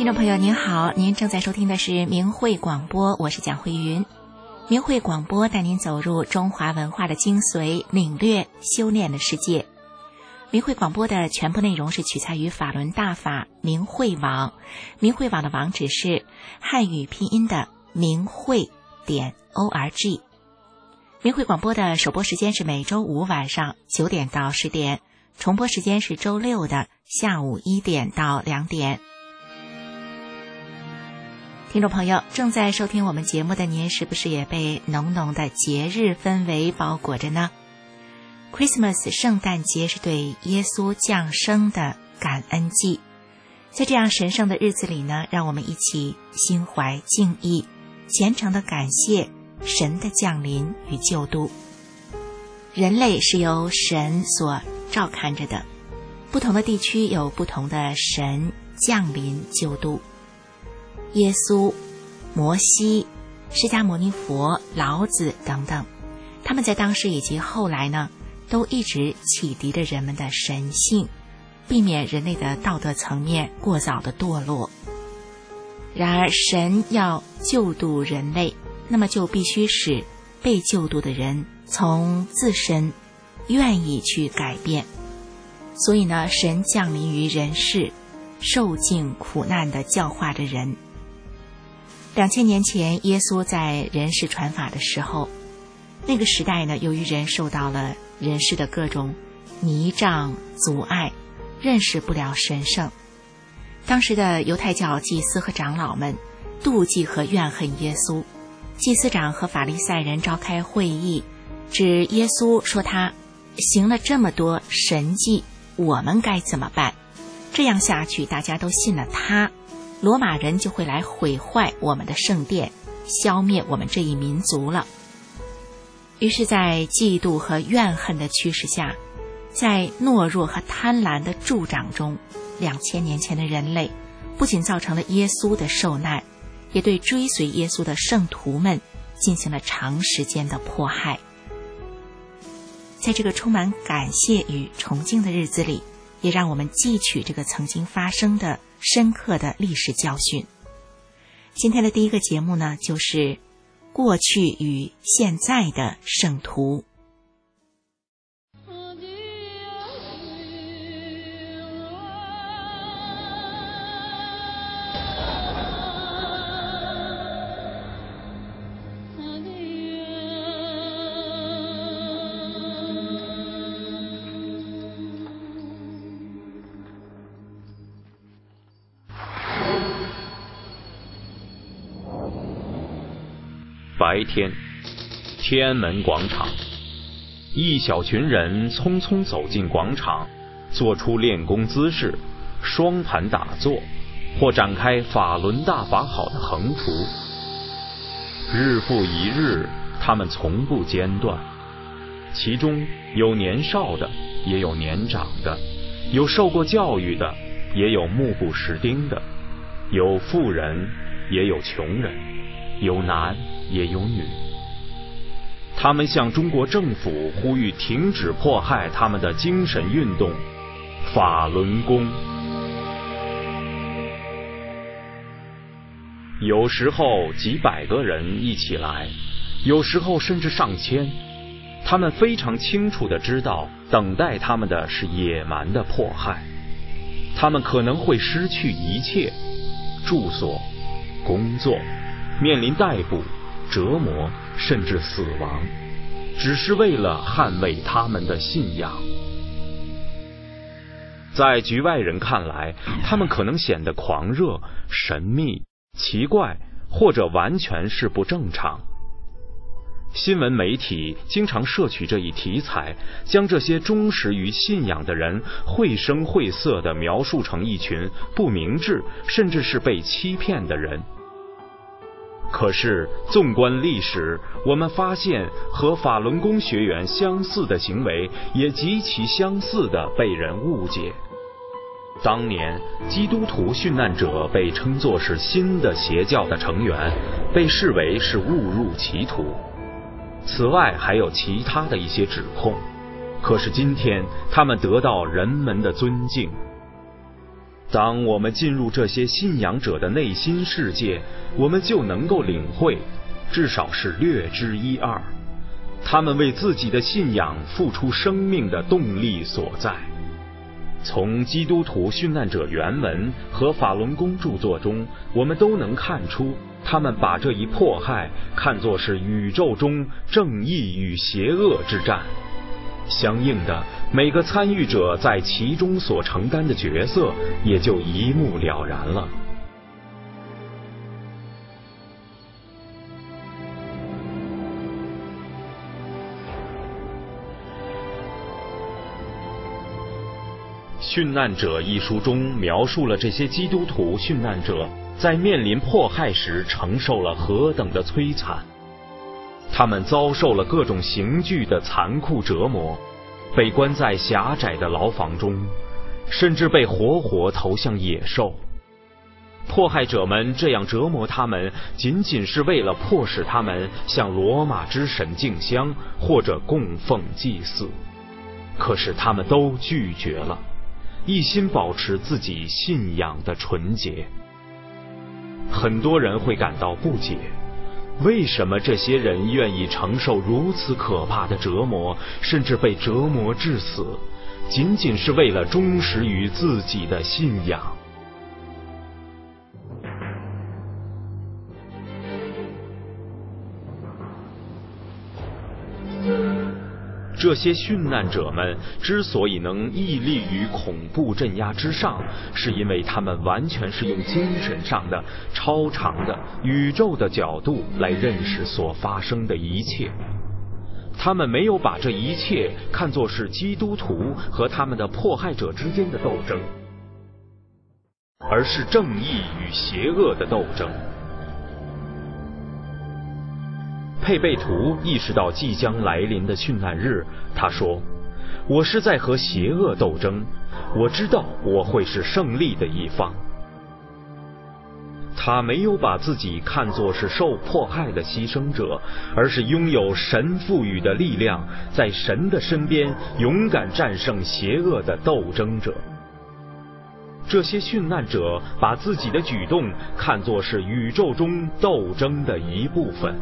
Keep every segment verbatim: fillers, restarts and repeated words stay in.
听众朋友您好，您正在收听的是明慧广播，我是蒋慧云。明慧广播带您走入中华文化的精髓，领略修炼的世界。明慧广播的全部内容是取材于法轮大法明慧网，明慧网的网址是汉语拼音的明慧点 org。 明慧广播的首播时间是每周五晚上九点到十点，重播时间是周六的下午一点到两点。听众朋友，正在收听我们节目的您，是不是也被浓浓的节日氛围包裹着呢？ Christmas 圣诞节是对耶稣降生的感恩季，在这样神圣的日子里呢，让我们一起心怀敬意，虔诚地感谢神的降临与救度。人类是由神所照看着的，不同的地区有不同的神降临救度。耶稣、摩西、释迦牟尼佛、老子等等，他们在当时以及后来呢，都一直启迪着人们的神性，避免人类的道德层面过早的堕落。然而神要救度人类，那么就必须使被救度的人从自身愿意去改变。所以呢，神降临于人世，受尽苦难的教化着人。两千年前耶稣在人世传法的时候，那个时代呢，由于人受到了人世的各种迷障阻碍，认识不了神圣。当时的犹太教祭司和长老们妒忌和怨恨耶稣，祭司长和法利赛人召开会议，指耶稣说他行了这么多神迹，我们该怎么办？这样下去大家都信了他，罗马人就会来毁坏我们的圣殿，消灭我们这一民族了。于是在嫉妒和怨恨的驱使下，在懦弱和贪婪的助长中，两千年前的人类不仅造成了耶稣的受难，也对追随耶稣的圣徒们进行了长时间的迫害。在这个充满感谢与崇敬的日子里，也让我们汲取这个曾经发生的深刻的历史教训。今天的第一个节目呢，就是过去与现在的圣徒。 白天，天安门广场，一小群人匆匆走进广场，做出练功姿势，双盘打坐，或展开法轮大法好的横幅。日复一日，他们从不间断，其中有年少的，也有年长的，有受过教育的，也有目不识丁的，有富人，也有穷人，有男也有女。他们向中国政府呼吁停止迫害他们的精神运动法轮功。有时候几百个人一起来，有时候甚至上千。他们非常清楚地知道，等待他们的是野蛮的迫害。他们可能会失去一切，住所、工作，面临逮捕、折磨，甚至死亡，只是为了捍卫他们的信仰。在局外人看来，他们可能显得狂热、神秘、奇怪，或者完全是不正常。新闻媒体经常摄取这一题材，将这些忠实于信仰的人绘声绘色地描述成一群不明智，甚至是被欺骗的人。可是纵观历史，我们发现和法轮功学员相似的行为，也极其相似地被人误解。当年基督徒殉难者被称作是新的邪教的成员，被视为是误入歧途。此外还有其他的一些指控，可是今天他们得到人们的尊敬。 当我们进入这些信仰者的内心世界，我们就能够领会，至少是略知一二，他们为自己的信仰付出生命的动力所在。从基督徒殉难者原文和法轮功著作中，我们都能看出，他们把这一迫害看作是宇宙中正义与邪恶之战。相应的，每个参与者在其中所承担的角色也就一目了然了。《殉难者》一书中描述了这些基督徒殉难者在面临迫害时承受了何等的摧残。他们遭受了各种刑具的残酷折磨，被关在狭窄的牢房中，甚至被活活投向野兽。迫害者们这样折磨他们，仅仅是为了迫使他们向罗马之神敬香或者供奉祭祀，可是他们都拒绝了，一心保持自己信仰的纯洁。很多人会感到不解，为什么这些人愿意承受如此可怕的折磨，甚至被折磨致死，仅仅是为了忠实于自己的信仰？这些殉难者们之所以能屹立于恐怖镇压之上，是因为他们完全是用精神上的、超常的、宇宙的角度来认识所发生的一切。他们没有把这一切看作是基督徒和他们的迫害者之间的斗争，而是正义与邪恶的斗争。佩贝图意识到即将来临的殉难日，他说：我是在和邪恶斗争，我知道我会是胜利的一方。他没有把自己看作是受迫害的牺牲者，而是拥有神赋予的力量，在神的身边勇敢战胜邪恶的斗争者。这些殉难者把自己的举动看作是宇宙中斗争的一部分。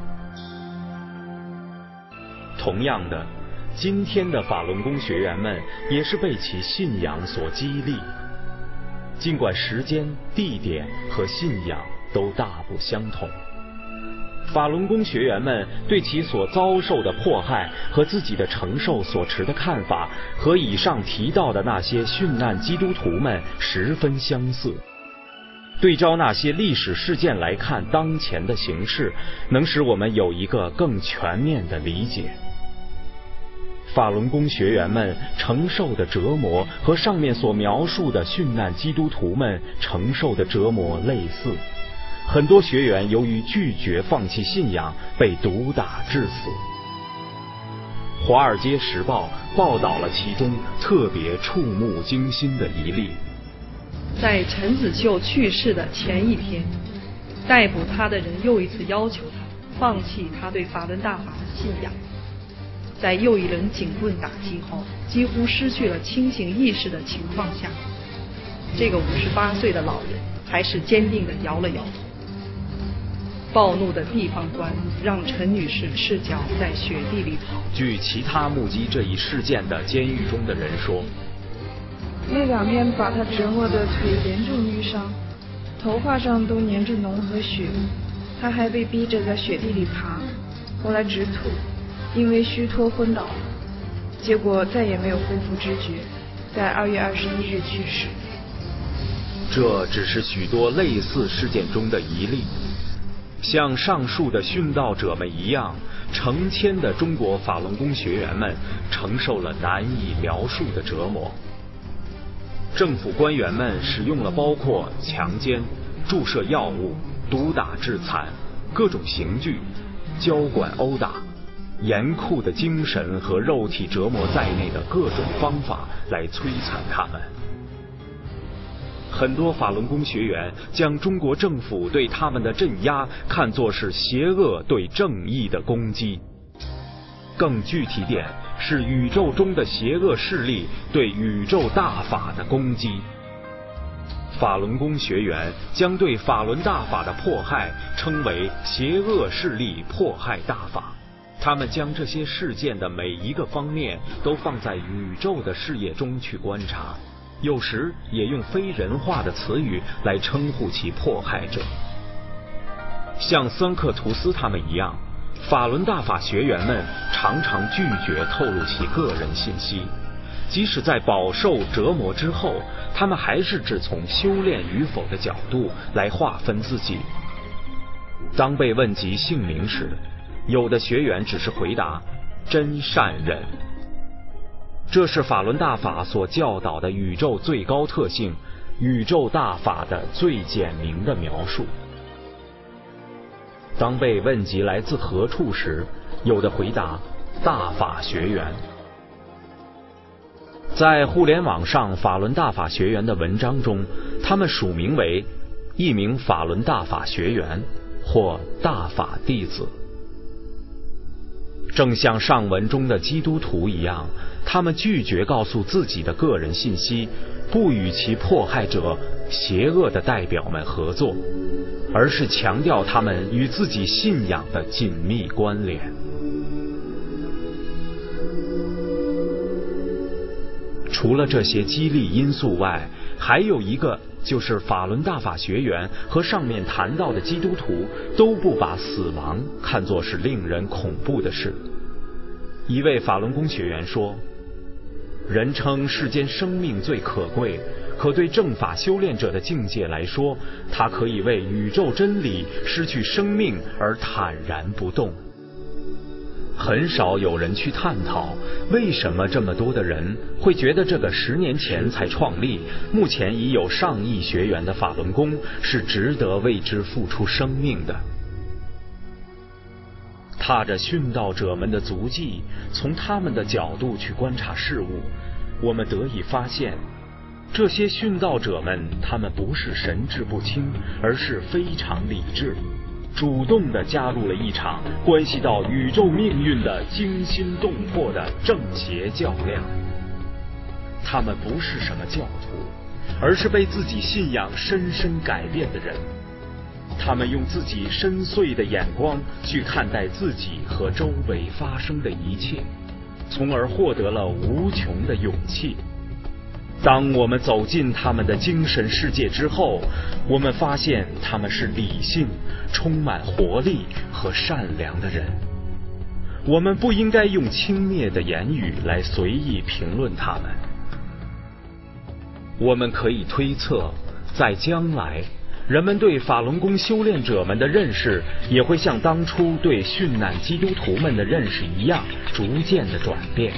同样的，今天的法轮功学员们也是被其信仰所激励，尽管时间、地点和信仰都大不相同。法轮功学员们对其所遭受的迫害和自己的承受所持的看法，和以上提到的那些殉难基督徒们十分相似。对照那些历史事件来看当前的形势，能使我们有一个更全面的理解。法轮功学员们承受的折磨和上面所描述的殉难基督徒们承受的折磨类似，很多学员由于拒绝放弃信仰，被毒打致死。《华尔街时报》报道了其中特别触目惊心的一例。 在陈子秀去世的前一天，逮捕他的人又一次要求他放弃他对法轮大法的信仰。在又一轮警棍打击后，几乎失去了清醒意识的情况下，这个五十八岁的老人还是坚定地摇了摇头。暴怒的地方官让陈女士赤脚在雪地里跑。 据其他目击这一事件的监狱中的人说， 那两天把他折磨得腿严重淤伤，头发上都粘着脓和血，他还被逼着在雪地里爬，后来直吐，因为虚脱昏倒了，结果再也没有恢复知觉，在二月二十一日去世。 这只是许多类似事件中的一例。像上述的殉道者们一样，成千的中国法轮功学员们承受了难以描述的折磨。政府官员们使用了包括强奸、注射药物、毒打致残、各种刑具、交管殴打、严酷的精神和肉体折磨在内的各种方法来摧残他们。很多法轮功学员将中国政府对他们的镇压看作是邪恶对正义的攻击，更具体点是宇宙中的邪恶势力对宇宙大法的攻击。 法轮功学员将对法轮大法的迫害称为邪恶势力迫害大法。他们将这些事件的每一个方面都放在宇宙的视野中去观察，有时也用非人化的词语来称呼其迫害者。像桑克图斯他们一样，法轮大法学员们常常拒绝透露其个人信息，即使在饱受折磨之后，他们还是只从修炼与否的角度来划分自己。当被问及姓名时，有的学员只是回答真善忍。这是法轮大法所教导的宇宙最高特性，宇宙大法的最简明的描述。当被问及来自何处时，有的回答大法学员。在互联网上法轮大法学员的文章中，他们署名为一名法轮大法学员或大法弟子。正像上文中的基督徒一样，他们拒绝告诉自己的个人信息，不与其迫害者、邪恶的代表们合作，而是强调他们与自己信仰的紧密关联。除了这些激励因素外，还有一个就是法轮大法学员和上面谈到的基督徒都不把死亡看作是令人恐怖的事。一位法轮功学员说，人称世间生命最可贵，可对正法修炼者的境界来说，他可以为宇宙真理失去生命而坦然不动。很少有人去探讨为什么这么多的人会觉得这个十年前才创立，目前已有上亿学员的法轮功是值得为之付出生命的。踏着殉道者们的足迹，从他们的角度去观察事物，我们得以发现，这些殉道者们他们不是神志不清，而是非常理智，主动地加入了一场关系到宇宙命运的惊心动魄的正邪较量。他们不是什么教徒，而是被自己信仰深深改变的人。他们用自己深邃的眼光去看待自己和周围发生的一切，从而获得了无穷的勇气。当我们走进他们的精神世界之后，我们发现他们是理性、充满活力和善良的人。我们不应该用轻蔑的言语来随意评论他们。我们可以推测，在将来，人们对法轮功修炼者们的认识也会像当初对殉难基督徒们的认识一样，逐渐的转变。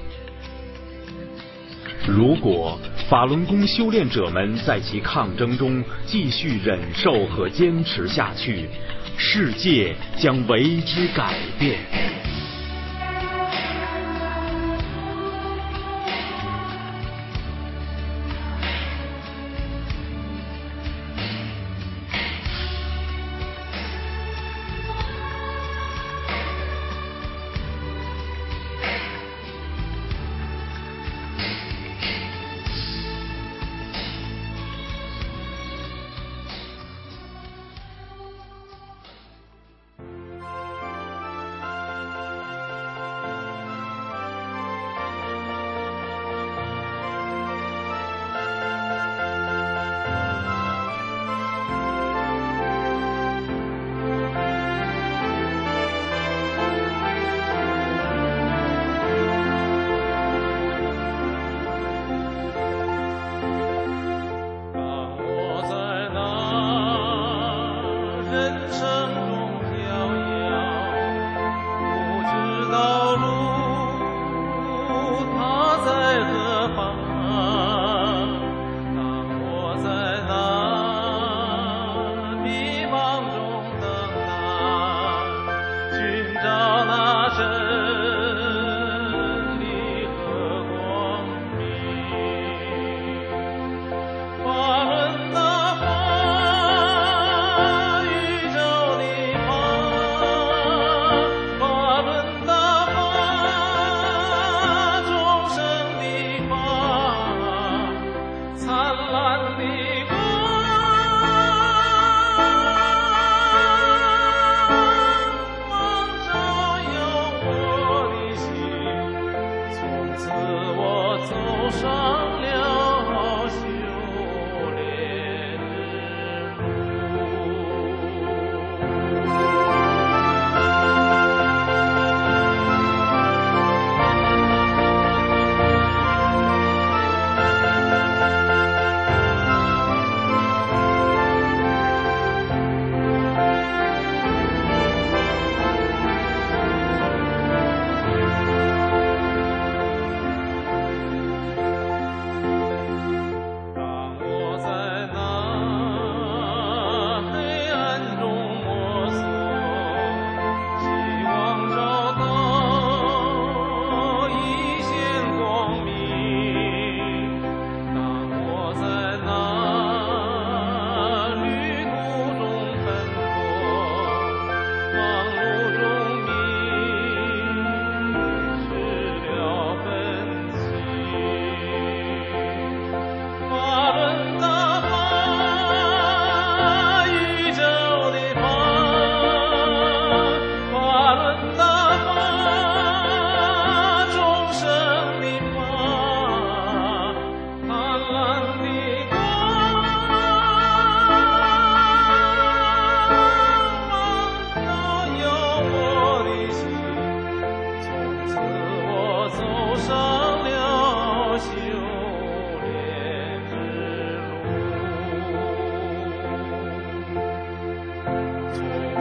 如果法轮功修炼者们在其抗争中继续忍受和坚持下去，世界将为之改变。 法轮大法，宇宙的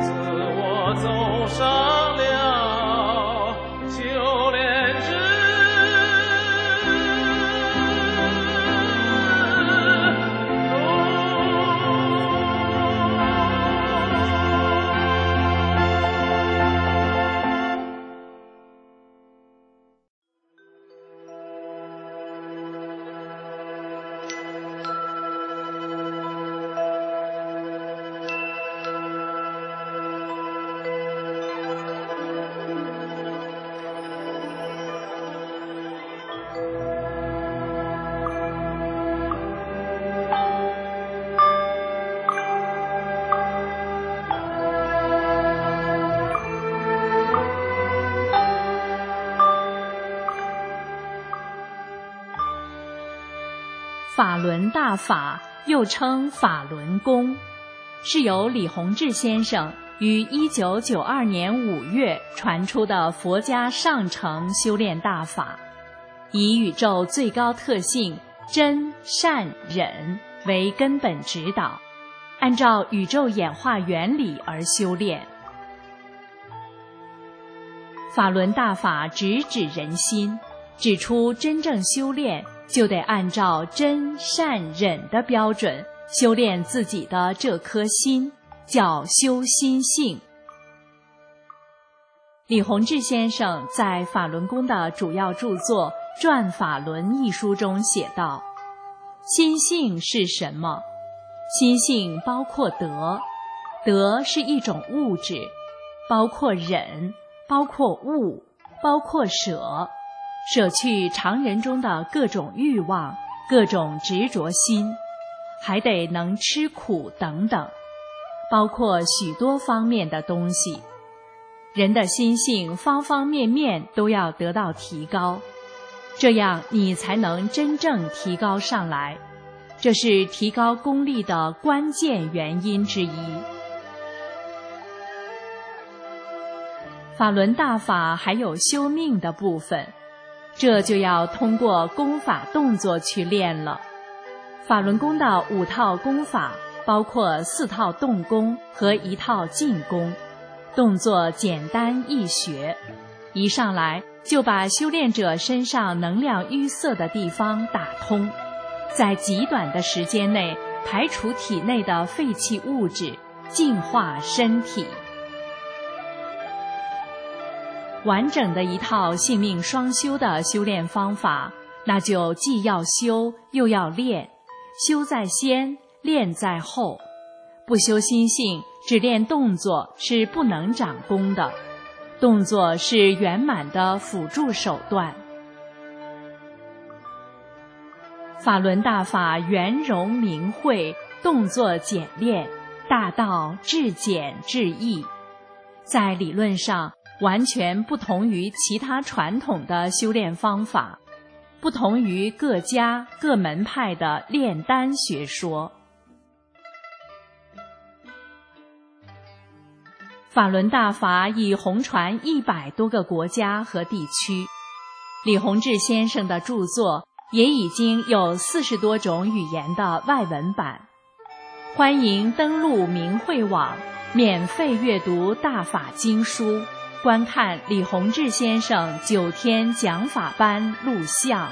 自我走上了修炼之法轮大法又称法轮功，是由李洪志先生于一九九二年五月传出的佛家上乘修炼大法，以宇宙最高特性真善忍为根本指导，按照宇宙演化原理而修炼。法轮大法直指人心，指出真正修炼就得按照真善忍的标准修炼自己的这颗心，叫修心性。李洪志先生在法轮功的主要著作《转法轮》一书中写道：心性是什么？心性包括德，德是一种物质，包括忍，包括悟，包括舍，舍去常人中的各种欲望，各种执着心，还得能吃苦等等，包括许多方面的东西。人的心性方方面面都要得到提高，这样你才能真正提高上来，这是提高功力的关键原因之一。法轮大法还有修命的部分，这就要通过功法动作去练了。法轮功的五套功法包括四套动功和一套静功，动作简单易学，一上来就把修炼者身上能量淤塞的地方打通，在极短的时间内排除体内的废弃物质，净化身体。完整的一套性命双修的修炼方法，那就既要修又要练，修在先，练在后。不修心性，只练动作是不能长功的，动作是圆满的辅助手段。法轮大法圆融明慧，动作简练，大道至简至易，在理论上完全不同于其他传统的修炼方法，不同于各家各门派的炼丹学说。法轮大法已红传一百多个国家和地区，李洪志先生的著作也已经有四十多种语言的外文版。欢迎登录明慧网，免费阅读大法经书，观看李洪志先生九天讲法班录像。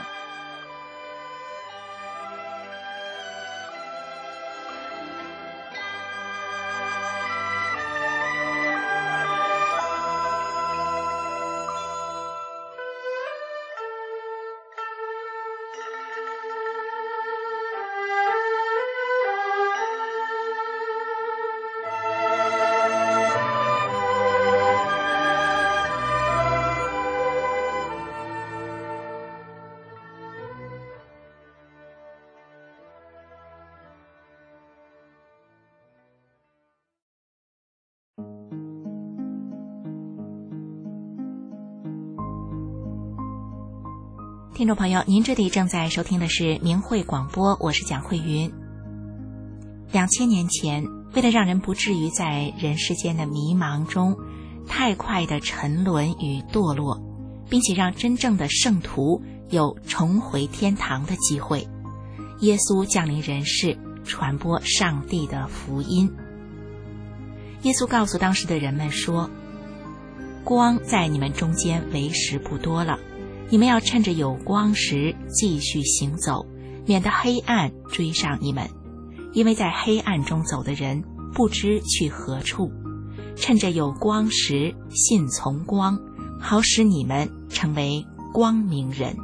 听众朋友，您这里正在收听的是明慧广播，我是蒋慧云。两千年前，为了让人不至于在人世间的迷茫中太快的沉沦与堕落，并且让真正的圣徒有重回天堂的机会，耶稣降临人世，传播上帝的福音。 耶稣告诉当时的人们说，光在你们中间为时不多了，你们要趁着有光时继续行走，免得黑暗追上你们，因为在黑暗中走的人不知去何处。趁着有光时信从光，好使你们成为光明人。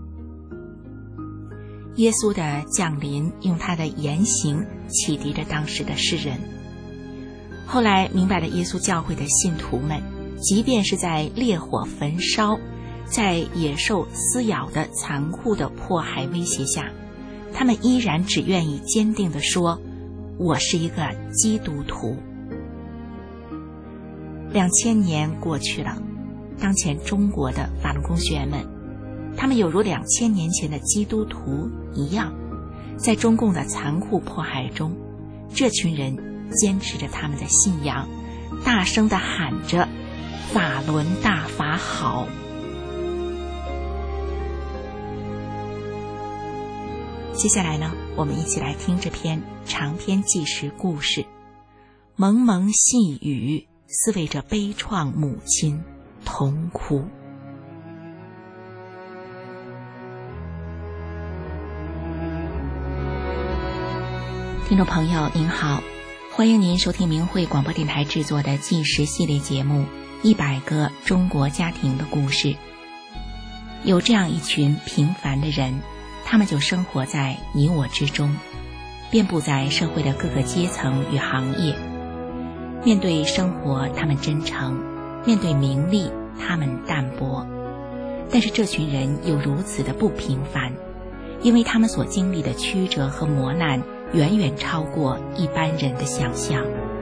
耶稣的降临用他的言行启迪着当时的世人。后来明白了耶稣教会的信徒们，即便是在烈火焚烧，在野兽撕咬的残酷的迫害威胁下，他们依然只愿意坚定地说，我是一个基督徒。两千年过去了，当前中国的法轮功学员们，他们有如两千年前的基督徒一样，在中共的残酷迫害中，这群人坚持着他们的信仰，大声地喊着法轮大法好。接下来呢，我们一起来听这篇长篇纪实故事。蒙蒙细雨，思为着悲怆母亲同哭。听众朋友您好，欢迎您收听明慧广播电台制作的纪实系列节目《一百个中国家庭的故事》。有这样一群平凡的人，他们就生活在你我之中，遍布在社会的各个阶层与行业。面对生活他们真诚，面对名利他们淡薄，但是这群人又如此的不平凡，因为他们所经历的曲折和磨难远远超过一般人的想象。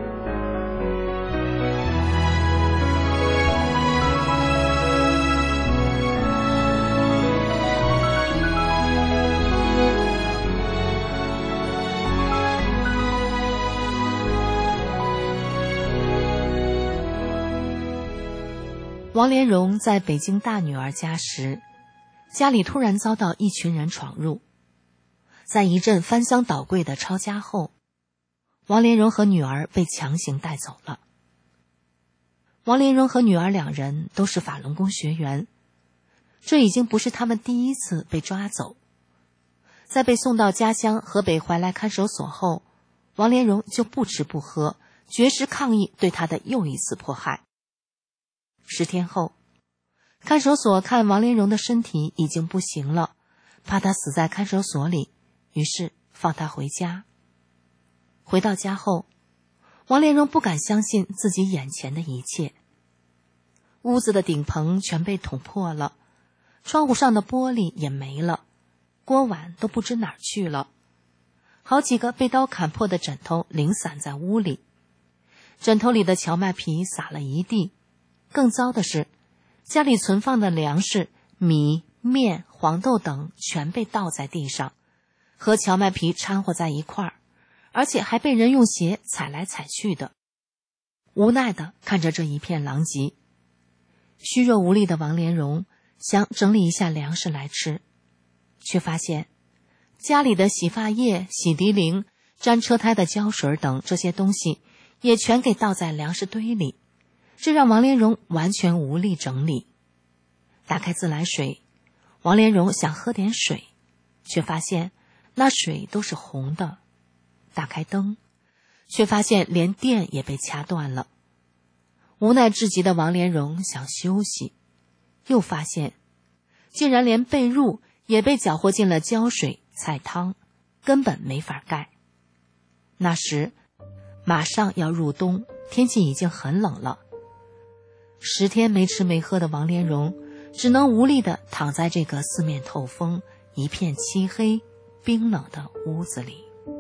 王莲蓉在北京大女儿家时，家里突然遭到一群人闯入，在一阵翻箱倒柜的抄家后，王莲蓉和女儿被强行带走了。王莲蓉和女儿两人都是法轮功学员，这已经不是他们第一次被抓走。在被送到家乡河北怀来看守所后，王莲蓉就不吃不喝，绝食抗议对她的又一次迫害。十天后，看守所看王莲蓉的身体已经不行了，怕她死在看守所里，于是放她回家。回到家后，王莲蓉不敢相信自己眼前的一切。屋子的顶棚全被捅破了，窗户上的玻璃也没了，锅碗都不知哪儿去了，好几个被刀砍破的枕头零散在屋里，枕头里的荞麦皮撒了一地。更糟的是，家里存放的粮食、米、面、黄豆等全被倒在地上，和荞麦皮掺和在一块儿，而且还被人用鞋踩来踩去的。无奈地看着这一片狼藉，虚弱无力的王莲蓉想整理一下粮食来吃，却发现家里的洗发液、洗涤灵、粘车胎的胶水等这些东西也全给倒在粮食堆里，这让王莲蓉完全无力整理。打开自来水，王莲蓉想喝点水，却发现那水都是红的。打开灯，却发现连电也被掐断了。无奈至极的王莲蓉想休息，又发现竟然连被褥也被搅和进了胶水菜汤，根本没法盖。那时马上要入冬，天气已经很冷了。十天没吃没喝的王莲蓉只能无力地躺在这个四面透风、一片漆黑冰冷的屋子里。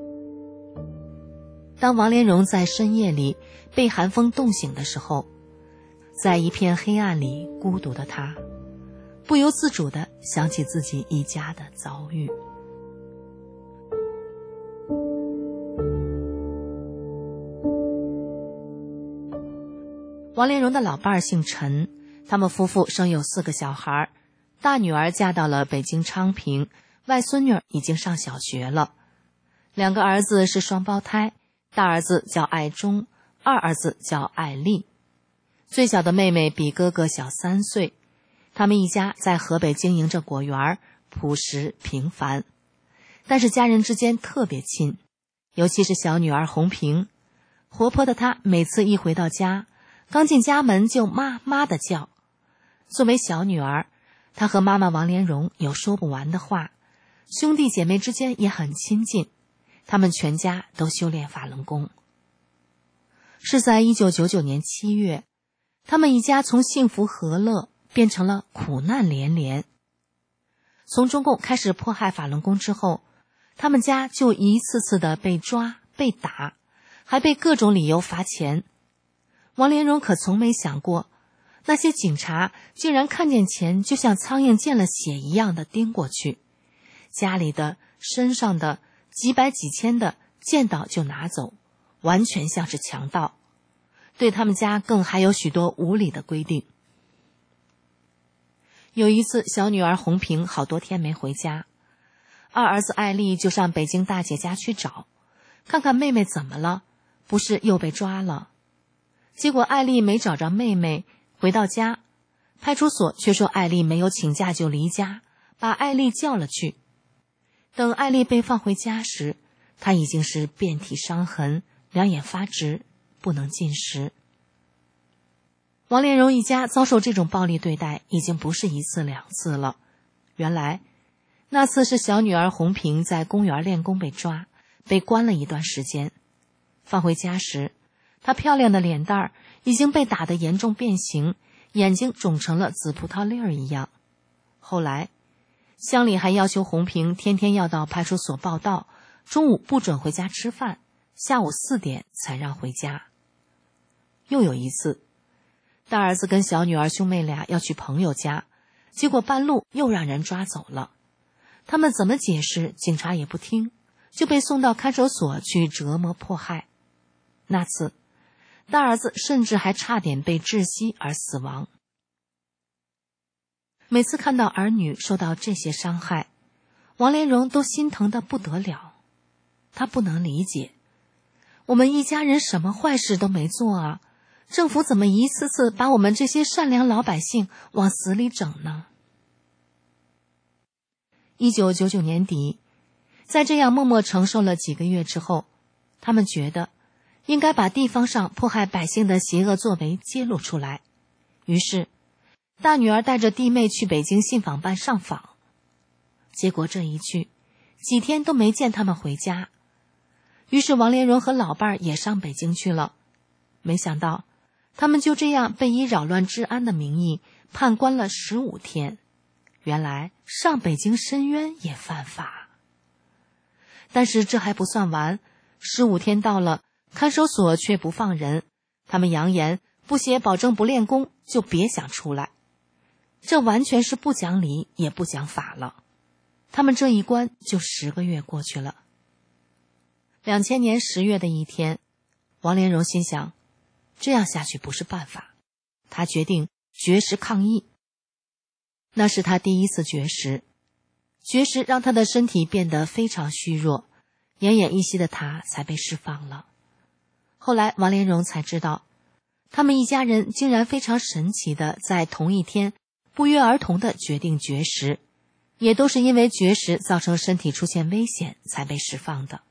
当王莲蓉在深夜里被寒风冻醒的时候，在一片黑暗里孤独的她不由自主地想起自己一家的遭遇。王莲蓉的老伴儿姓陈，他们夫妇生有四个小孩，大女儿嫁到了北京昌平，外孙女已经上小学了。两个儿子是双胞胎，大儿子叫爱忠， 二儿子叫艾利，最小的妹妹比哥哥小三岁。他们一家在河北经营着果园，朴实平凡，但是家人之间特别亲，尤其是小女儿红萍，活泼的她每次一回到家，刚进家门就妈妈的叫。作为小女儿，她和妈妈王莲蓉有说不完的话，兄弟姐妹之间也很亲近，他们全家都修炼法轮功。是在一九九九年七月，他们一家从幸福和乐变成了苦难连连。从中共开始迫害法轮功之后，他们家就一次次的被抓、被打，还被各种理由罚钱。王莲蓉可从没想过，那些警察竟然看见钱就像苍蝇见了血一样的盯过去，家里的、身上的、几百几千的见到就拿走，完全像是强盗。对他们家更还有许多无理的规定。有一次，小女儿红萍好多天没回家，二儿子艾丽就上北京大姐家去找，看看妹妹怎么了，不是又被抓了。结果艾丽没找着妹妹，回到家，派出所却说艾丽没有请假就离家，把艾丽叫了去。等艾丽被放回家时，她已经是遍体伤痕，两眼发直，不能进食。王莲蓉一家遭受这种暴力对待已经不是一次两次了。原来那次是小女儿红萍在公园练功被抓，被关了一段时间。放回家时，她漂亮的脸蛋儿已经被打得严重变形，眼睛肿成了紫葡萄粒儿一样。后来乡里还要求红萍天天要到派出所报到，中午不准回家吃饭，下午四点才让回家。又有一次，大儿子跟小女儿兄妹俩要去朋友家，结果半路又让人抓走了。他们怎么解释，警察也不听，就被送到看守所去折磨迫害。那次，大儿子甚至还差点被窒息而死亡。每次看到儿女受到这些伤害，王莲蓉都心疼得不得了。她不能理解，我们一家人什么坏事都没做啊，政府怎么一次次把我们这些善良老百姓往死里整呢？一九九九年底，在这样默默承受了几个月之后，他们觉得应该把地方上迫害百姓的邪恶作为揭露出来。于是大女儿带着弟妹去北京信访办上访，结果这一去几天都没见他们回家。于是王莲蓉和老伴儿也上北京去了，没想到他们就这样被以扰乱治安的名义判关了十五天。原来上北京申冤也犯法。但是这还不算完，十五天到了，看守所却不放人，他们扬言不写保证不练功就别想出来。这完全是不讲理也不讲法了。他们这一关就十个月过去了。两千年十月的一天，王莲蓉心想，这样下去不是办法，她决定绝食抗议。那是她第一次绝食，绝食让她的身体变得非常虚弱，奄奄一息的她才被释放了。后来王莲蓉才知道，他们一家人竟然非常神奇的在同一天不约而同的决定绝食，也都是因为绝食造成身体出现危险才被释放的。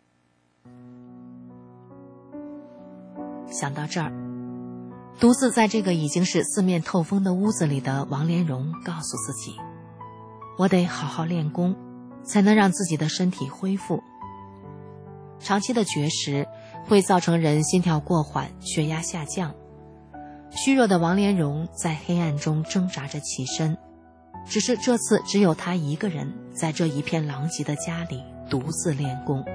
想到这儿，独自在这个已经是四面透风的屋子里的王莲蓉告诉自己，我得好好练功，才能让自己的身体恢复。长期的绝食会造成人心跳过缓，血压下降。虚弱的王莲蓉在黑暗中挣扎着起身，只是这次只有她一个人在这一片狼藉的家里独自练功。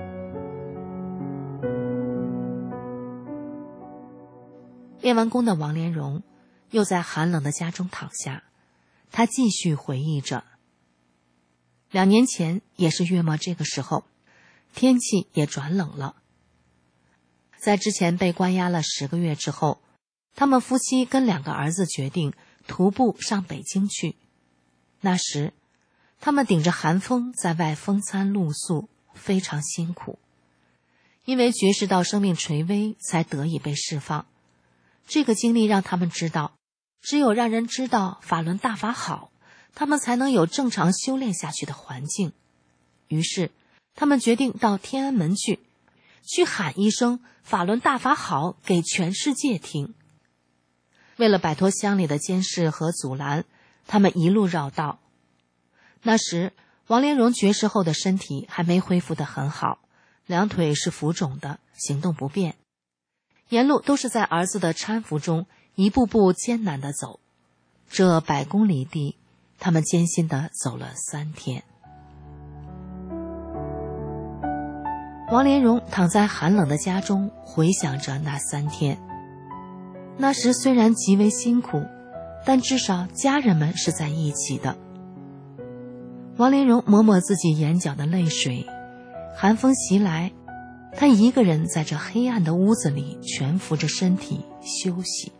练完功的王莲蓉又在寒冷的家中躺下，她继续回忆着。两年前也是月末这个时候，天气也转冷了。在之前被关押了十个月之后，他们夫妻跟两个儿子决定徒步上北京去。那时他们顶着寒风在外风餐露宿，非常辛苦。因为绝食到生命垂危才得以被释放， 这个经历让他们知道，只有让人知道法轮大法好，他们才能有正常修炼下去的环境。于是他们决定到天安门去，去喊一声法轮大法好给全世界听。为了摆脱乡里的监视和阻拦，他们一路绕道。那时王连荣绝食后的身体还没恢复得很好，两腿是浮肿的，行动不便。沿路都是在儿子的搀扶中一步步艰难地走，这百公里地，他们艰辛地走了三天。王连荣躺在寒冷的家中，回想着那三天。那时虽然极为辛苦，但至少家人们是在一起的。王连荣抹抹自己眼角的泪水，寒风袭来，他一个人在这黑暗的屋子里蜷伏着身体休息。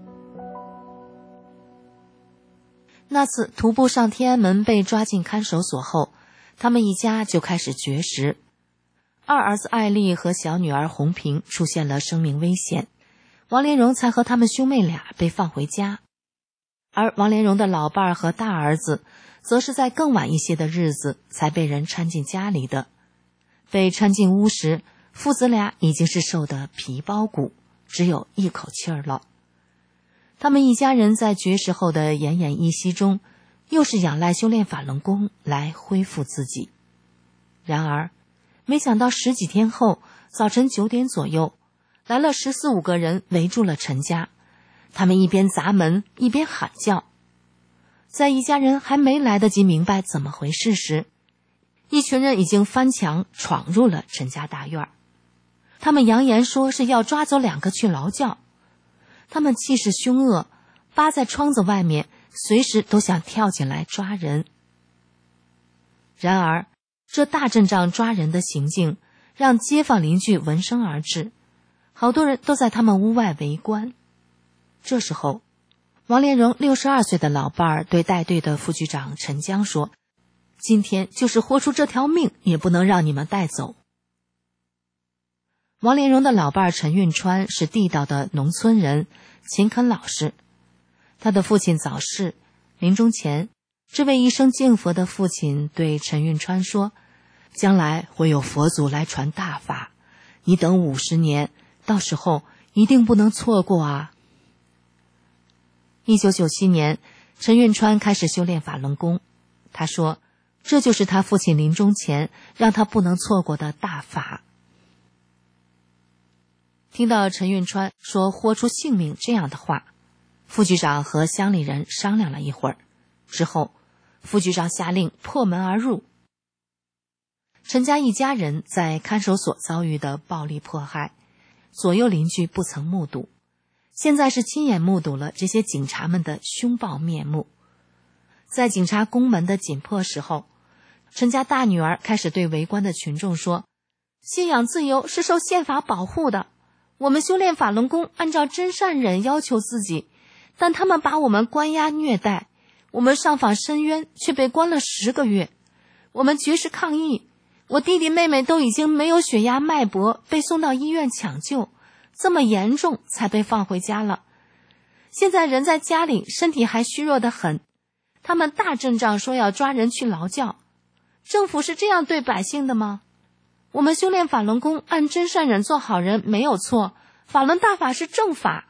那次徒步上天安门被抓进看守所后，他们一家就开始绝食。二儿子艾丽和小女儿红萍出现了生命危险，王连荣才和他们兄妹俩被放回家。而王连荣的老伴儿和大儿子则是在更晚一些的日子才被人搀进家里的。被搀进屋时，父子俩已经是瘦得皮包骨，只有一口气儿了。他们一家人在绝食后的奄奄一息中，又是仰赖修炼法轮功来恢复自己。然而没想到十几天后，早晨九点左右，来了十四五个人围住了陈家。他们一边砸门一边喊叫。在一家人还没来得及明白怎么回事时，一群人已经翻墙闯入了陈家大院。他们扬言说是要抓走两个去劳教。他们气势凶恶，扒在窗子外面，随时都想跳进来抓人。然而这大阵仗抓人的行径让街坊邻居闻声而至，好多人都在他们屋外围观。这时候王连荣六十二岁的老伴儿对带队的副局长陈江说，今天就是豁出这条命也不能让你们带走。王连荣的老伴儿陈运川是地道的农村人，勤恳老实。他的父亲早逝，临终前这位一生敬佛的父亲对陈运川说，将来会有佛祖来传大法，你等五十年，到时候一定不能错过啊。一九九七年，陈运川开始修炼法轮功。他说，这就是他父亲临终前让他不能错过的大法。听到陈运川说豁出性命这样的话，副局长和乡里人商量了一会儿，之后副局长下令破门而入。陈家一家人在看守所遭遇的暴力迫害，左右邻居不曾目睹，现在是亲眼目睹了这些警察们的凶暴面目。在警察攻门的紧迫时候，陈家大女儿开始对围观的群众说，信仰自由是受宪法保护的，我们修炼法轮功按照真善忍要求自己，但他们把我们关押虐待，我们上访申冤却被关了十个月，我们绝食抗议，我弟弟妹妹都已经没有血压脉搏，被送到医院抢救，这么严重才被放回家了。现在人在家里身体还虚弱得很，他们大阵仗说要抓人去劳教，政府是这样对百姓的吗？我们修炼法轮功按真善忍做好人没有错，法轮大法是正法。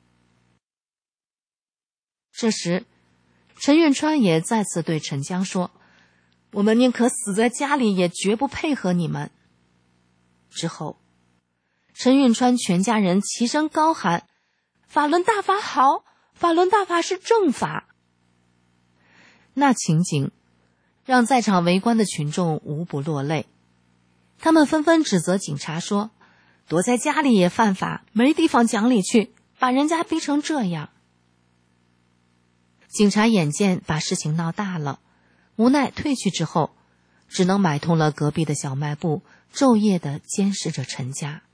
这时陈运川也再次对陈江说，我们宁可死在家里也绝不配合你们。之后陈运川全家人齐声高喊，法轮大法好，法轮大法是正法。那情景让在场围观的群众无不落泪，他们纷纷指责警察说，躲在家里也犯法，没地方讲理去，把人家逼成这样。警察眼见把事情闹大了，无奈退去之后，只能买通了隔壁的小卖部，昼夜地监视着陈家。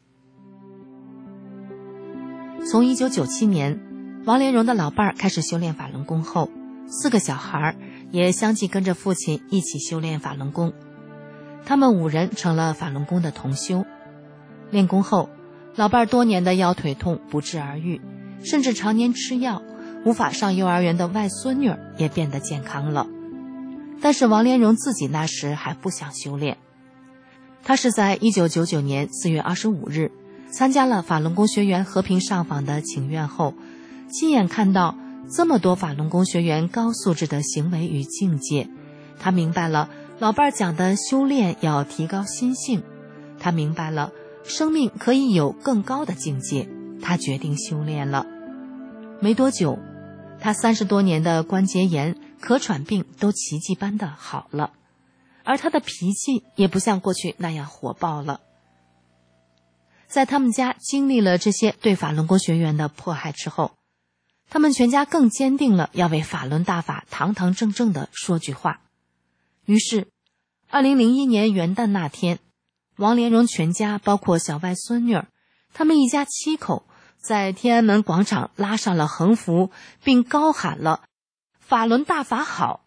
从一九九七年王连荣的老伴儿开始修炼法轮功后，四个小孩也相继跟着父亲一起修炼法轮功。他们五人成了法轮功的同修。练功后， 老伴儿多年的腰腿痛不治而愈，甚至常年吃药，无法上幼儿园的外孙女也变得健康了。但是王莲荣自己那时还不想修炼。他是在一九九九年四月二十五日参加了法轮功学员和平上访的请愿后，亲眼看到这么多法轮功学员高素质的行为与境界，他明白了老伴儿讲的修炼要提高心性，他明白了生命可以有更高的境界，他决定修炼了。没多久，他三十多年的关节炎、咳喘病都奇迹般的好了，而他的脾气也不像过去那样火爆了。在他们家经历了这些对法轮功学员的迫害之后，他们全家更坚定了要为法轮大法堂堂正正地说句话。于是二零零一年元旦那天，王莲荣全家包括小外孙女儿，他们一家七口在天安门广场拉上了横幅，并高喊了法轮大法好。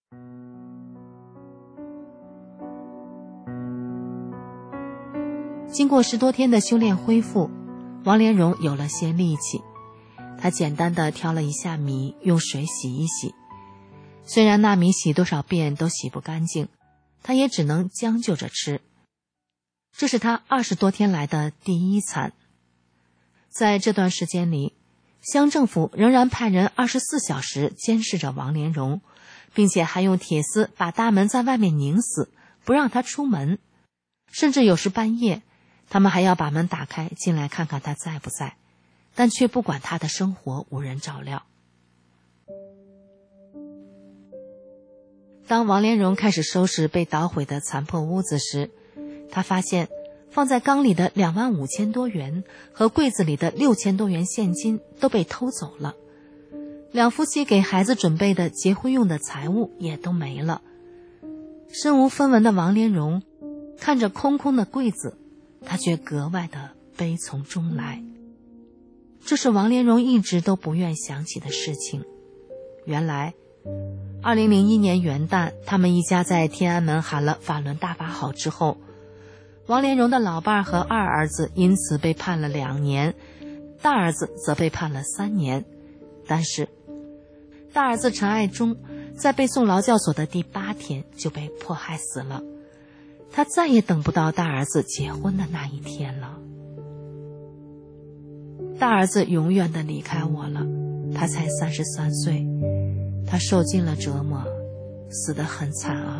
经过十多天的修炼恢复，王莲荣有了些力气，他简单的挑了一下米，用水洗一洗。虽然那米洗多少遍都洗不干净，他也只能将就着吃。这是他二十多天来的第一餐。在这段时间里，乡政府仍然派人二十四小时监视着王莲荣，并且还用铁丝把大门在外面拧死，不让他出门。甚至有时半夜，他们还要把门打开进来看看他在不在，但却不管他的生活无人照料。当王莲荣开始收拾被捣毁的残破屋子时，他发现放在缸里的两万五千多元和柜子里的六千多元现金都被偷走了，两夫妻给孩子准备的结婚用的财物也都没了。身无分文的王莲荣看着空空的柜子，他却格外的悲从中来。这是王莲荣一直都不愿想起的事情。原来二零零一年元旦，他们一家在天安门喊了法轮大法好之后，王莲荣的老伴儿和二儿子因此被判了两年，大儿子则被判了三年。但是大儿子陈爱忠在被送劳教所的第八天就被迫害死了，他再也等不到大儿子结婚的那一天了。大儿子永远的离开我了，他才三十三岁，他受尽了折磨，死得很惨啊。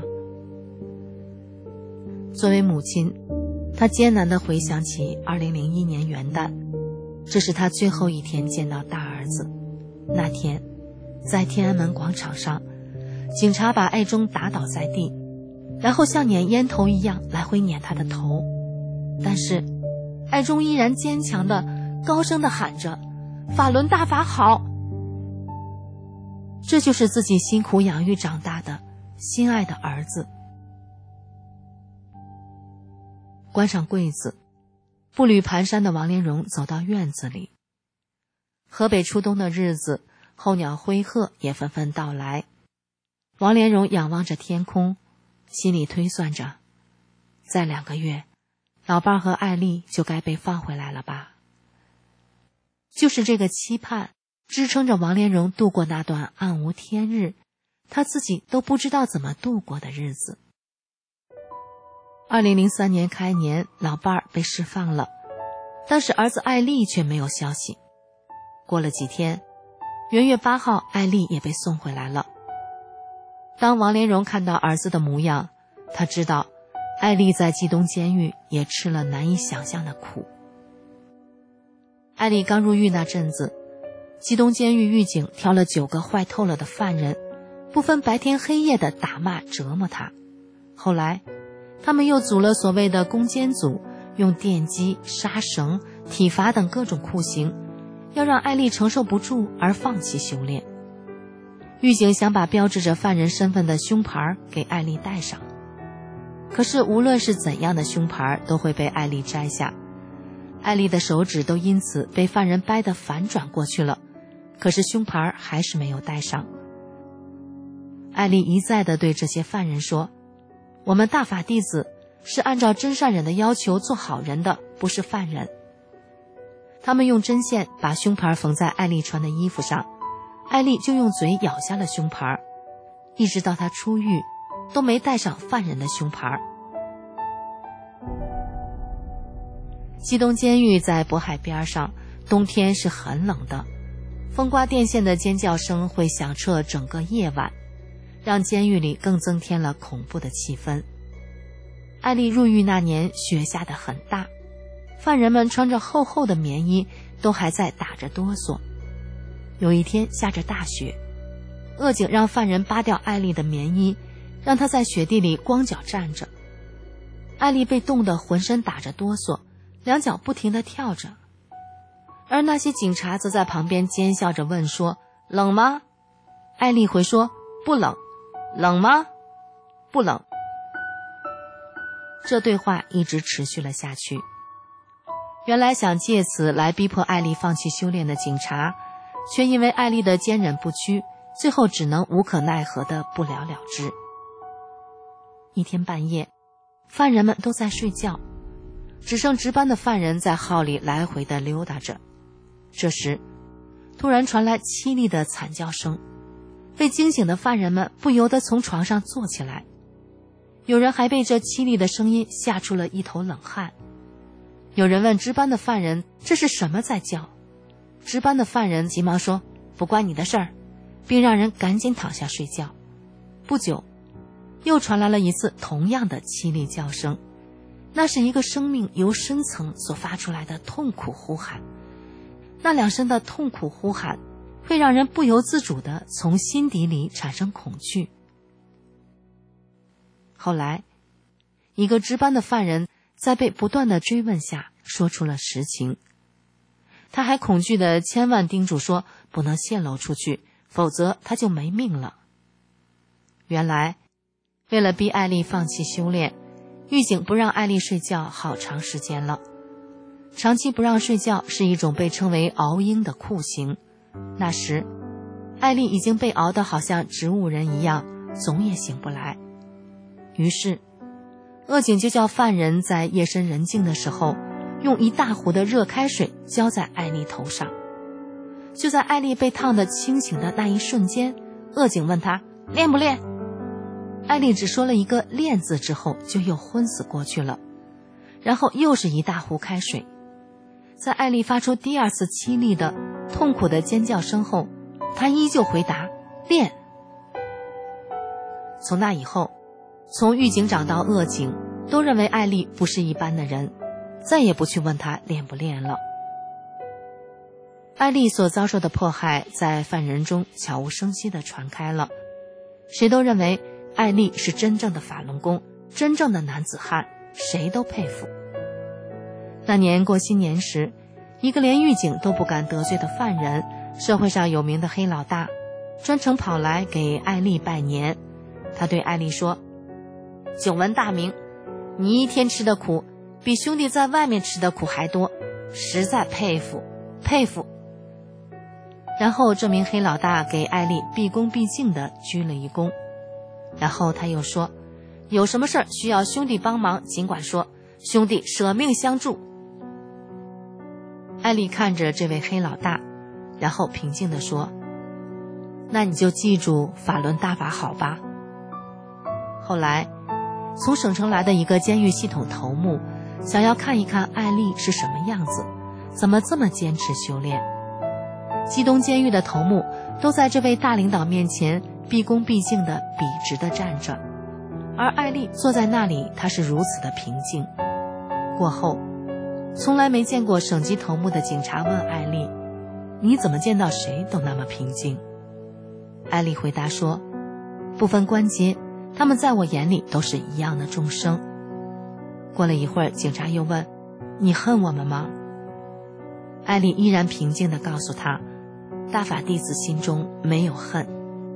作为母亲，她艰难地回想起二零零一年元旦，这是她最后一天见到大儿子。那天在天安门广场上，警察把爱忠打倒在地，然后像撵烟头一样来回撵他的头，但是爱忠依然坚强地高声地喊着法轮大法好。这就是自己辛苦养育长大的心爱的儿子。关上柜子，步履蹒跚的王莲荣走到院子里。河北初冬的日子，候鸟灰鹤也纷纷到来。王莲荣仰望着天空，心里推算着，再两个月，老伴儿和艾丽就该被放回来了吧。就是这个期盼支撑着王莲荣度过那段暗无天日，他自己都不知道怎么度过的日子。二零零三年开年，老伴儿被释放了，但是儿子艾丽却没有消息。过了几天，元月八号，艾丽也被送回来了。当王莲荣看到儿子的模样，他知道艾丽在冀东监狱也吃了难以想象的苦。艾丽刚入狱那阵子，冀东监狱狱警挑了九个坏透了的犯人，不分白天黑夜的打骂折磨他。后来他们又组了所谓的攻坚组，用电击、杀绳、体罚等各种酷刑，要让艾丽承受不住而放弃修炼。狱警想把标志着犯人身份的胸牌给艾丽戴上，可是无论是怎样的胸牌都会被艾丽摘下，艾丽的手指都因此被犯人掰得反转过去了，可是胸牌还是没有戴上。艾丽一再地对这些犯人说，我们大法弟子是按照真善忍的要求做好人的，不是犯人。 他们用针线把胸牌缝在艾丽穿的衣服上，艾丽就用嘴咬下了胸牌，一直到她出狱都没戴上犯人的胸牌。基东监狱在渤海边上，冬天是很冷的，风刮电线的尖叫声会响彻整个夜晚，让监狱里更增添了恐怖的气氛。艾丽入狱那年雪下得很大，犯人们穿着厚厚的棉衣，都还在打着哆嗦。有一天下着大雪，恶警让犯人扒掉艾丽的棉衣，让她在雪地里光脚站着。艾丽被冻得浑身打着哆嗦，两脚不停地跳着，而那些警察则在旁边奸笑着问说：冷吗？艾丽回说：不冷。冷吗？不冷。这对话一直持续了下去。原来想借此来逼迫艾丽放弃修炼的警察，却因为艾丽的坚忍不屈，最后只能无可奈何地不了了之。一天半夜，犯人们都在睡觉，只剩值班的犯人在号里来回地溜达着。这时突然传来凄厉的惨叫声，被惊醒的犯人们不由得从床上坐起来，有人还被这凄厉的声音吓出了一头冷汗。有人问值班的犯人这是什么在叫，值班的犯人急忙说不关你的事儿，并让人赶紧躺下睡觉。不久又传来了一次同样的凄厉叫声，那是一个生命由深层所发出来的痛苦呼喊。那两声的痛苦呼喊会让人不由自主地从心底里产生恐惧。后来一个值班的犯人在被不断的追问下说出了实情，他还恐惧地千万叮嘱说不能泄露出去，否则他就没命了。原来为了逼艾丽放弃修炼，狱警不让艾丽睡觉好长时间了。长期不让睡觉是一种被称为熬鹰的酷刑，那时艾丽已经被熬得好像植物人一样，总也醒不来。于是恶警就叫犯人在夜深人静的时候用一大壶的热开水浇在艾丽头上。就在艾丽被烫得清醒的那一瞬间，恶警问她练不练。艾丽只说了一个练字之后就又昏死过去了。然后又是一大壶开水。在艾丽发出第二次凄厉的痛苦的尖叫声后，她依旧回答练。从那以后，从狱警长到恶警都认为艾丽不是一般的人，再也不去问她练不练了。艾丽所遭受的迫害在犯人中悄无声息地传开了，谁都认为艾丽是真正的法轮功，真正的男子汉，谁都佩服。那年过新年时，一个连狱警都不敢得罪的犯人，社会上有名的黑老大，专程跑来给艾丽拜年。他对艾丽说：久闻大名，你一天吃的苦比兄弟在外面吃的苦还多，实在佩服佩服。然后这名黑老大给艾丽毕恭毕敬地鞠了一躬。然后他又说：有什么事儿需要兄弟帮忙尽管说，兄弟舍命相助。艾丽看着这位黑老大，然后平静地说：那你就记住法轮大法好吧。后来从省城来的一个监狱系统头目想要看一看艾丽是什么样子，怎么这么坚持修炼。基东监狱的头目都在这位大领导面前毕恭毕敬地笔直地站着，而艾丽坐在那里，她是如此的平静。过后从来没见过省级头目的警察问艾丽：你怎么见到谁都那么平静？艾丽回答说：不分关节，他们在我眼里都是一样的众生。过了一会儿，警察又问：你恨我们吗？艾丽依然平静地告诉他：大法弟子心中没有恨。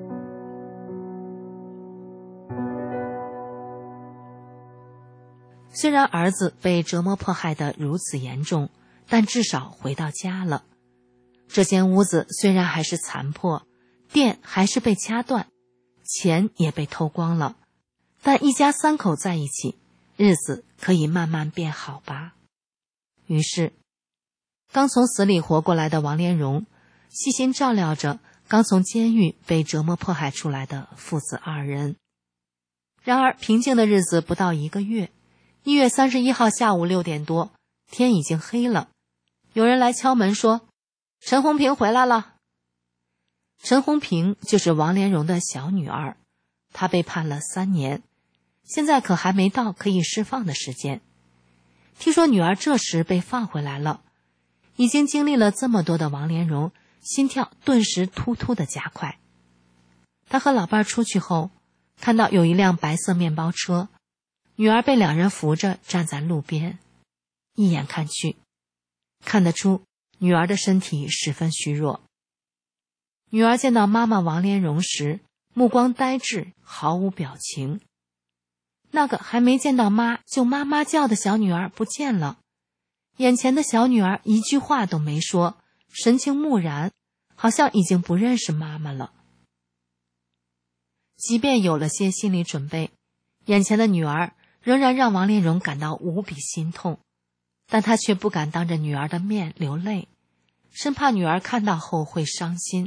虽然儿子被折磨迫害得如此严重，但至少回到家了。这间屋子虽然还是残破，电还是被掐断，钱也被偷光了，但一家三口在一起，日子可以慢慢变好吧。于是刚从死里活过来的王连荣细心照料着刚从监狱被折磨迫害出来的父子二人。然而平静的日子不到一个月，一月三十一号下午六点多，天已经黑了，有人来敲门说：“陈红平回来了。”陈红平就是王连荣的小女儿，她被判了三年，现在可还没到可以释放的时间。听说女儿这时被放回来了，已经经历了这么多的王连荣心跳顿时突突的加快。他和老伴出去后，看到有一辆白色面包车，女儿被两人扶着站在路边，一眼看去，看得出女儿的身体十分虚弱。女儿见到妈妈王连荣时，目光呆滞，毫无表情。那个还没见到妈就妈妈叫的小女儿不见了，眼前的小女儿一句话都没说，神情木然，好像已经不认识妈妈了。即便有了些心理准备，眼前的女儿仍然让王连荣感到无比心痛，但他却不敢当着女儿的面流泪，生怕女儿看到后会伤心。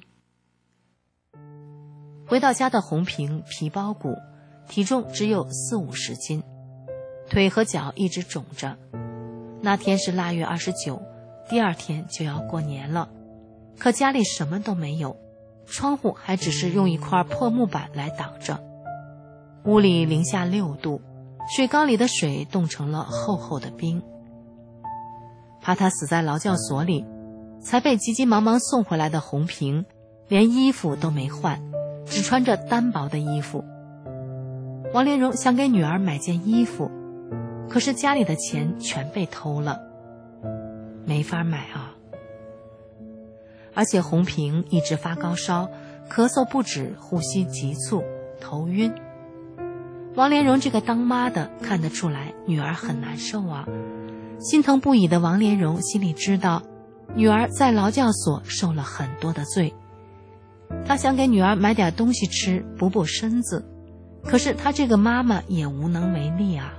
回到家的红平皮包骨，体重只有四五十斤，腿和脚一直肿着。那天是腊月二十九，第二天就要过年了，可家里什么都没有，窗户还只是用一块破木板来挡着。屋里零下六度，水缸里的水冻成了厚厚的冰。怕他死在劳教所里，才被急急忙忙送回来的红平连衣服都没换，只穿着单薄的衣服。王连荣想给女儿买件衣服，可是家里的钱全被偷了，没法买啊。而且红平一直发高烧，咳嗽不止，呼吸急促，头晕。王连荣这个当妈的看得出来女儿很难受啊，心疼不已的王连荣心里知道女儿在劳教所受了很多的罪，他想给女儿买点东西吃补补身子，可是他这个妈妈也无能为力啊。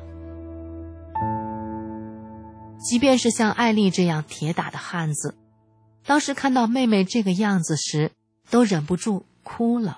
即便是像艾丽这样铁打的汉子，当时看到妹妹这个样子时都忍不住哭了。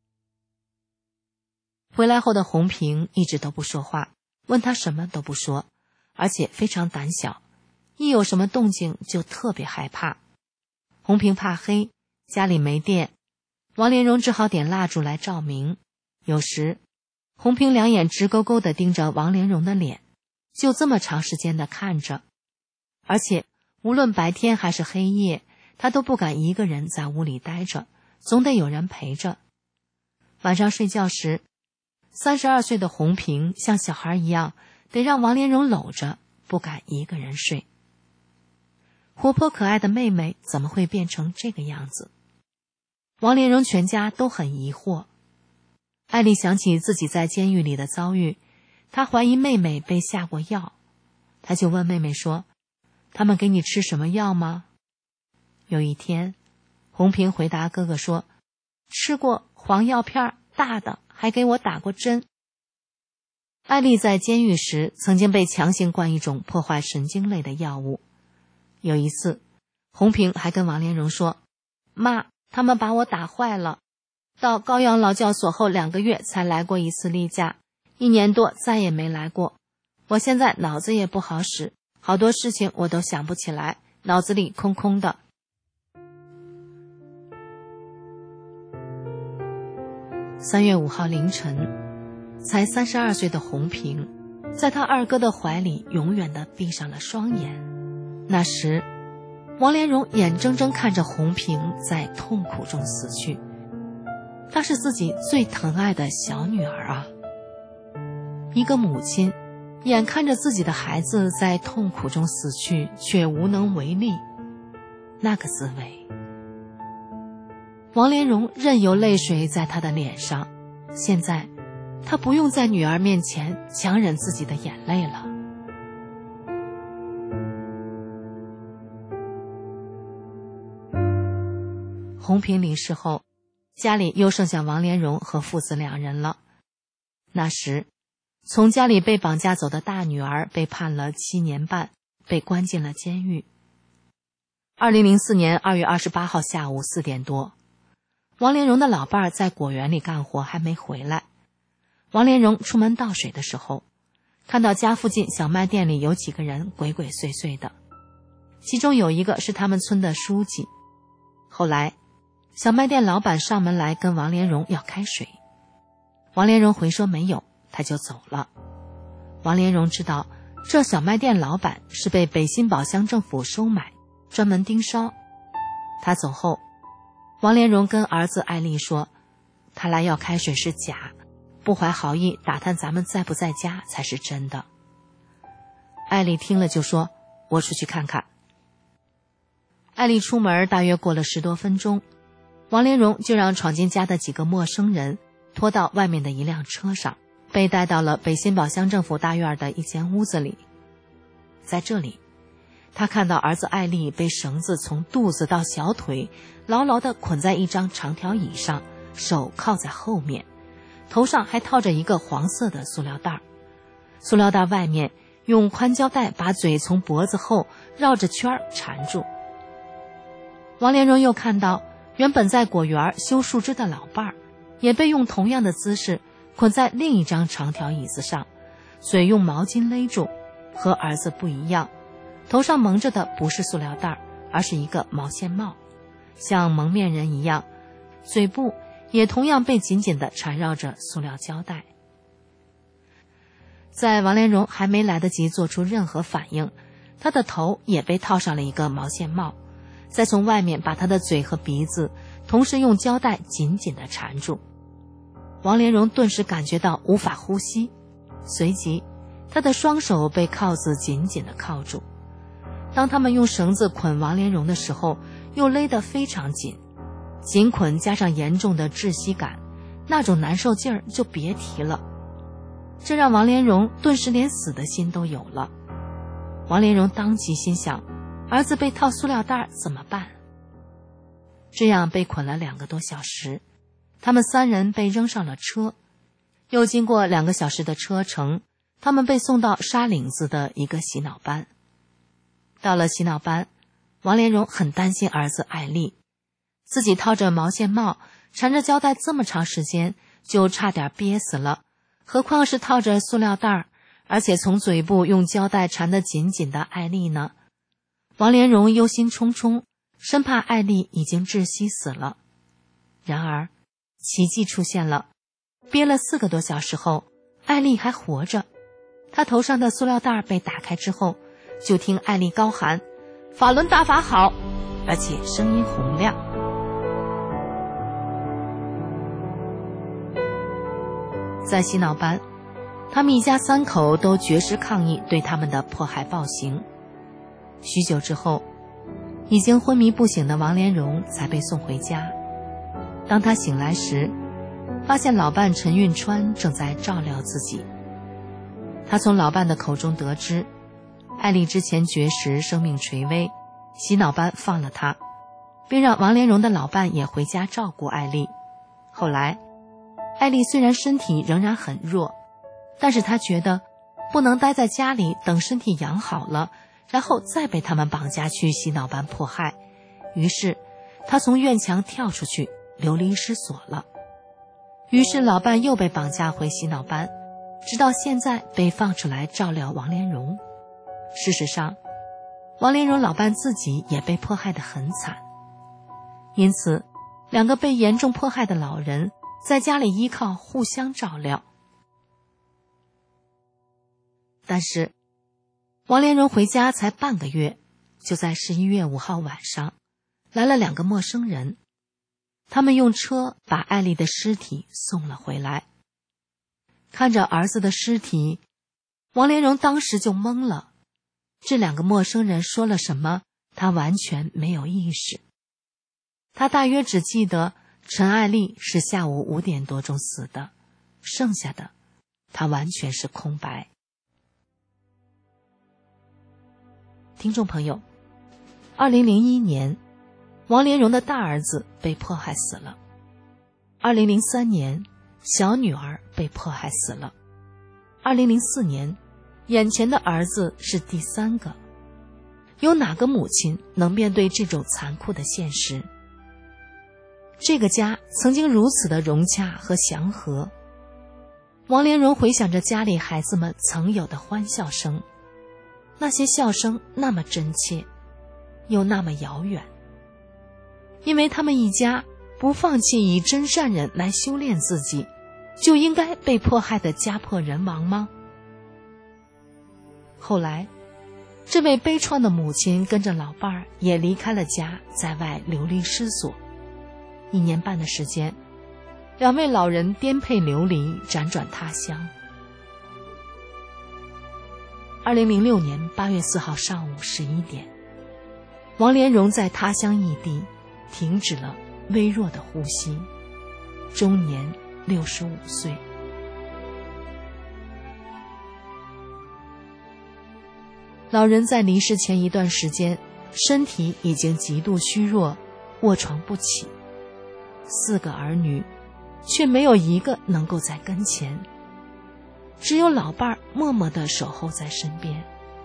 回来后的红平一直都不说话，问他什么都不说，而且非常胆小，一有什么动静就特别害怕。红平怕黑，家里没电，王连荣只好点蜡烛来照明。有时红平两眼直勾勾地盯着王连荣的脸，就这么长时间地看着，而且无论白天还是黑夜，他都不敢一个人在屋里待着，总得有人陪着。晚上睡觉时，三十二岁的红平像小孩一样，得让王连荣搂着，不敢一个人睡。活泼可爱的妹妹怎么会变成这个样子？王连荣全家都很疑惑。艾丽想起自己在监狱里的遭遇，她怀疑妹妹被下过药，她就问妹妹说：“他们给你吃什么药吗？”有一天，红平回答哥哥说：“吃过黄药片，大的，还给我打过针。”艾丽在监狱时曾经被强行灌一种破坏神经类的药物。有一次，红平还跟王连荣说：“妈，他们把我打坏了。到高阳劳教所后两个月才来过一次例假，一年多再也没来过。我现在脑子也不好使，好多事情我都想不起来，脑子里空空的。”三月五号凌晨，才三十二岁的红平，在他二哥的怀里永远地闭上了双眼。那时，王连荣眼睁睁看着红平在痛苦中死去。她是自己最疼爱的小女儿啊！一个母亲，眼看着自己的孩子在痛苦中死去，却无能为力，那个滋味。王连荣任由泪水在他的脸上，现在他不用在女儿面前强忍自己的眼泪了。红平离世后，家里又剩下王连荣和父子两人了。那时，从家里被绑架走的大女儿被判了七年半，被关进了监狱。 二零零四年二月二十八号下午四点多，王连荣的老伴儿在果园里干活还没回来。王连荣出门倒水的时候，看到家附近小卖店里有几个人鬼鬼祟祟的，其中有一个是他们村的书记。后来小卖店老板上门来跟王连荣要开水，王连荣回说没有，他就走了。王连荣知道这小卖店老板是被北新堡乡政府收买，专门盯梢。他走后，王连荣跟儿子艾丽说，他来要开水是假，不怀好意打探咱们在不在家才是真的。艾丽听了就说，我出去看看。艾丽出门大约过了十多分钟，王连荣就让闯进家的几个陌生人拖到外面的一辆车上，被带到了北新堡乡政府大院的一间屋子里。在这里，他看到儿子艾丽被绳子从肚子到小腿牢牢地捆在一张长条椅上，手靠在后面，头上还套着一个黄色的塑料袋，塑料袋外面用宽胶带把嘴从脖子后绕着圈缠住。王连荣又看到原本在果园修树枝的老伴儿也被用同样的姿势捆在另一张长条椅子上，嘴用毛巾勒住，和儿子不一样，头上蒙着的不是塑料袋，而是一个毛线帽，像蒙面人一样，嘴部也同样被紧紧地缠绕着塑料胶带。在王连荣还没来得及做出任何反应，他的头也被套上了一个毛线帽，再从外面把他的嘴和鼻子同时用胶带紧紧地缠住。王连荣顿时感觉到无法呼吸，随即他的双手被铐子紧紧地铐住。当他们用绳子捆王连荣的时候，又勒得非常紧，紧捆加上严重的窒息感，那种难受劲儿就别提了。这让王连荣顿时连死的心都有了。王连荣当即心想，儿子被套塑料袋怎么办？这样被捆了两个多小时，他们三人被扔上了车，又经过两个小时的车程，他们被送到沙岭子的一个洗脑班。到了洗脑班，王连荣很担心儿子艾丽，自己套着毛线帽缠着胶带这么长时间，就差点憋死了，何况是套着塑料袋，而且从嘴部用胶带缠得紧紧的艾丽呢？王连荣忧心忡忡，生怕艾丽已经窒息死了。然而奇迹出现了，憋了四个多小时后，艾丽还活着。她头上的塑料袋被打开之后，就听艾丽高喊，法轮大法好，而且声音洪亮。在洗脑班，他们一家三口都绝食抗议对他们的迫害暴行。许久之后，已经昏迷不醒的王连荣才被送回家。当他醒来时，发现老伴陈运川正在照料自己。他从老伴的口中得知，艾丽之前绝食，生命垂危，洗脑班放了她，并让王连荣的老伴也回家照顾艾丽。后来艾丽虽然身体仍然很弱，但是她觉得不能待在家里等身体养好了，然后再被他们绑架去洗脑班迫害，于是她从院墙跳出去，流离失所了。于是老伴又被绑架回洗脑班，直到现在被放出来照料王连荣。事实上，王连荣老伴自己也被迫害得很惨，因此两个被严重迫害的老人在家里依靠互相照料。但是王连荣回家才半个月，就在十一月五号晚上，来了两个陌生人，他们用车把艾丽的尸体送了回来。看着儿子的尸体，王连荣当时就懵了。这两个陌生人说了什么，他完全没有意识。他大约只记得陈艾丽是下午五点多钟死的，剩下的他完全是空白。听众朋友，二零零一年，王连荣的大儿子被迫害死了。二零零三年，小女儿被迫害死了。二零零四年，眼前的儿子是第三个。 有哪个母亲能面对这种残酷的现实？这个家曾经如此的融洽和祥和。王莲蓉回想着家里孩子们曾有的欢笑声，那些笑声那么真切，又那么遥远。因为他们一家不放弃以真善人来修炼自己，就应该被迫害得家破人亡吗？后来，这位悲怆的母亲跟着老伴儿也离开了家，在外流离失所。一年半的时间，两位老人颠沛流离，辗转他乡。二零零六年八月四号上午十一点，王莲蓉在他乡异地停止了微弱的呼吸，终年六十五岁。老人在离世前一段时间，身体已经极度虚弱，卧床不起。四个儿女，却没有一个能够在跟前，只有老伴儿默默地守候在身边。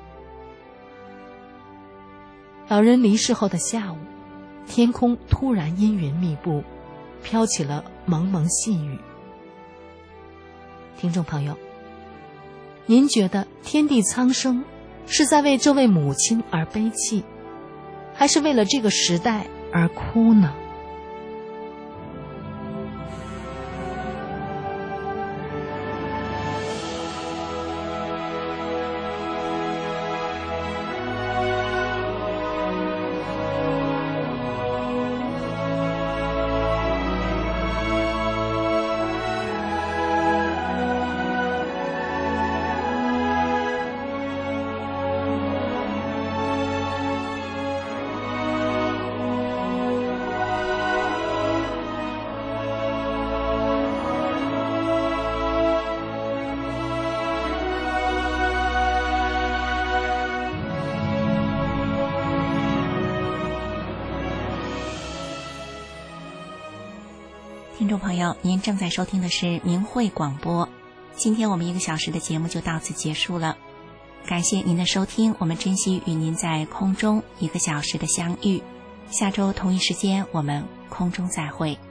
老人离世后的下午，天空突然阴云密布，飘起了蒙蒙细雨。听众朋友，您觉得天地苍生是在为这位母亲而悲泣，还是为了这个时代而哭呢？ 听众朋友，您正在收听的是明慧广播。今天我们一个小时的节目就到此结束了，感谢您的收听，我们珍惜与您在空中一个小时的相遇。下周同一时间我们空中再会。